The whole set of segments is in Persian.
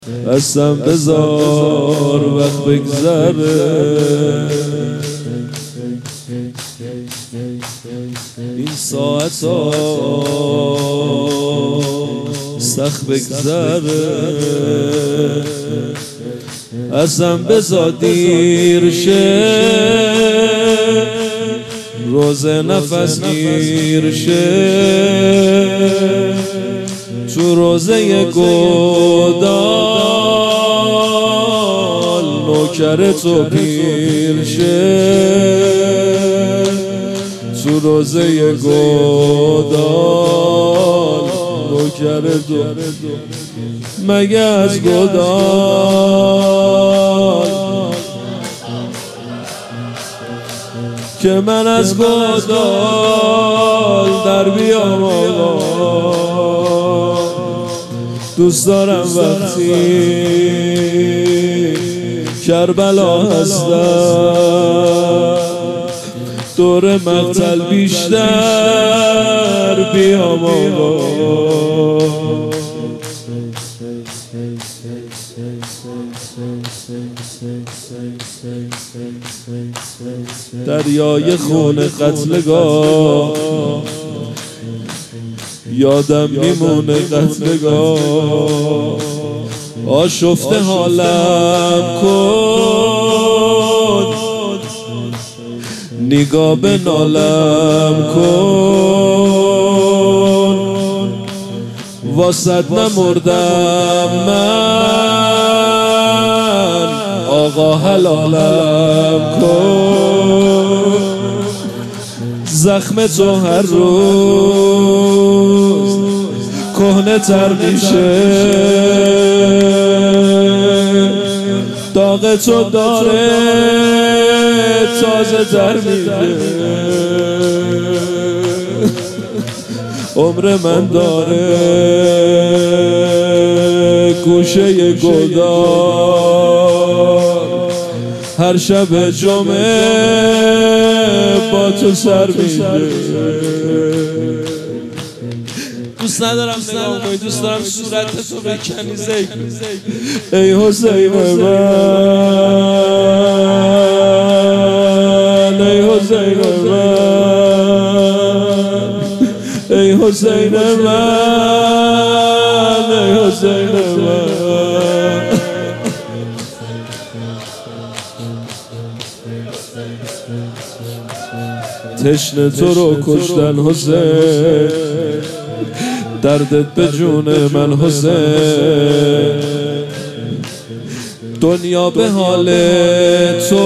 قسم بذار وقت بگذره، این ساعت ها سخت بگذره، قسم بذار دیر شه، روز نفس گیر شه، تو روزه گودال نوکر تو پیر شه، تو روزه گودال نوکر تو مگه از گودال که من از گودال در بیام آقا، دوست دارم وقتی کربلا هستم دور مقتل بیشتر بیام آقا. دریای خون قتلگاه یادم میمونه قتلگاه، آشفته حالم کن، نگاه به نالم کن، واسد نمردم من آقا حلالم کن، زخم تو هر روز کهنه تر میشه، داغ تو داره تازه تر میشه، عمر من داره گوشه گلدار، هر شب جمعه با تو سر میشه. دوست ندارم نگاه کنی، دوست دارم صورت تو بکنی زیگ. ای حسین من، ای حسین من، ای حسین من، ای حسین من. تشنه تو رو کشتن حسین، دردت به جون من حسین، دنیا به حال تو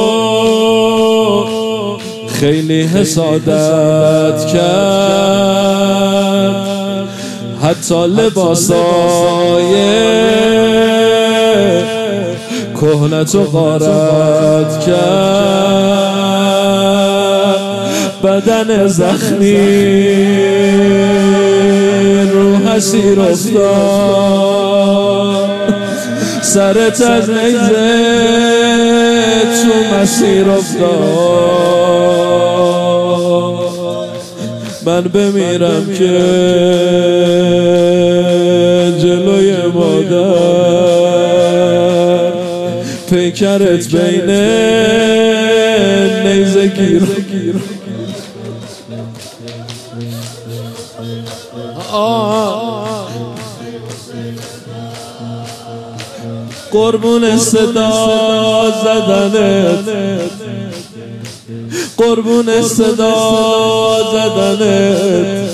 خیلی حسادت کرد، حتی لباسای کهنتو غارت کرد، بدن زخمی رو حسیر افتاد، سرت از نیزه تو مسیر افتاد، من بمیرم که جلوی مادر پیکرت بین نیزه گیر. قربون صدا زدنت، قربون صدا زدنت،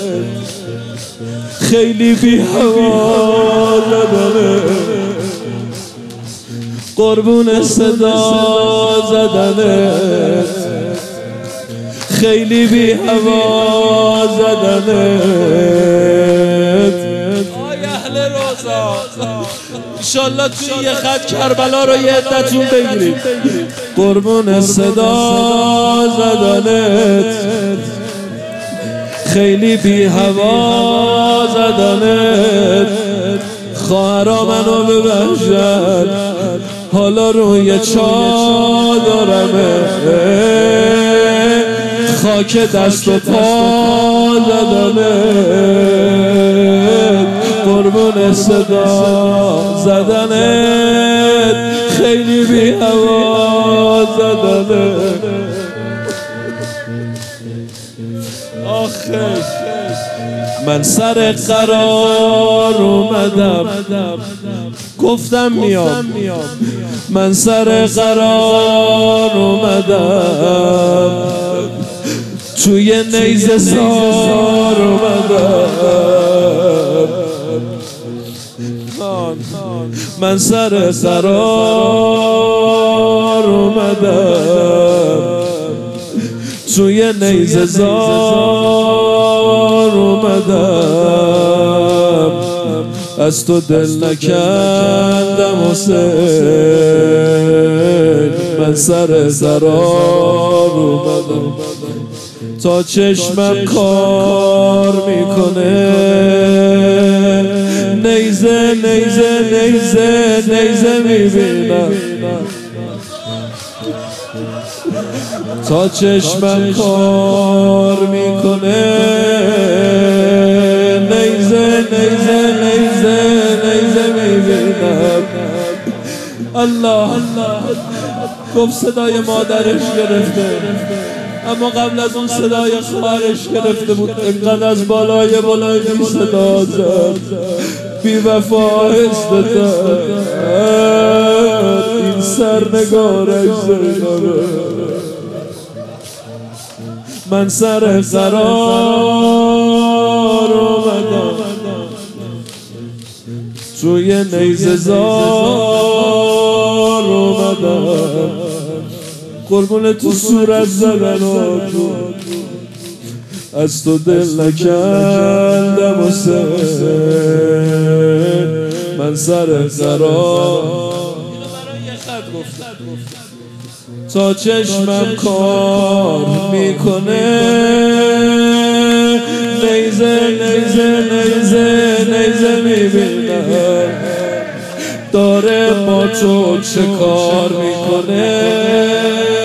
خیلی بی هوا زدنت، قربون صدا زدنت، خیلی بی هوا زدنت. آی اهل روزا انشالله توی یه خط کربلا رو یه عدتون بگیرید. قربون صدا زدنت، خیلی بی هوا زدنت، خواهرا منو ببخشن حالا روی چادرمه، خاک دست و پا زدنت، قربون صدا زدنت خیلی بی هوا زدنت آخه من سر قرار اومدم گفتم میام من سر قرار اومدم توی نیزه زار اومدم من سر قرار اومدم توی نیزه زار اومدم از تو دل نکندم حسین من سر قرار اومدم تا چشمم کار میکنه نیزه نیزه نیزه نیزه میبینم تا چشمم کار میکنه نیزه نیزه نیزه نیزه میبینم الله گفت صدای مادرش گرفته اما قبل از اون صدای خواهرش گرفته بود اینقدر از بالای بلندی صدا زد بی وفا استداد این سرنگارش زینبه من سر قرار اومدم توی نیزه زار اومدم قربون تو صورت زدن و از تو دل نکندم حسین من سر قرار تا چشمم کار میکنه نیزه نیزه نیزه نیزه میبینم داره با تو چه کار میکنه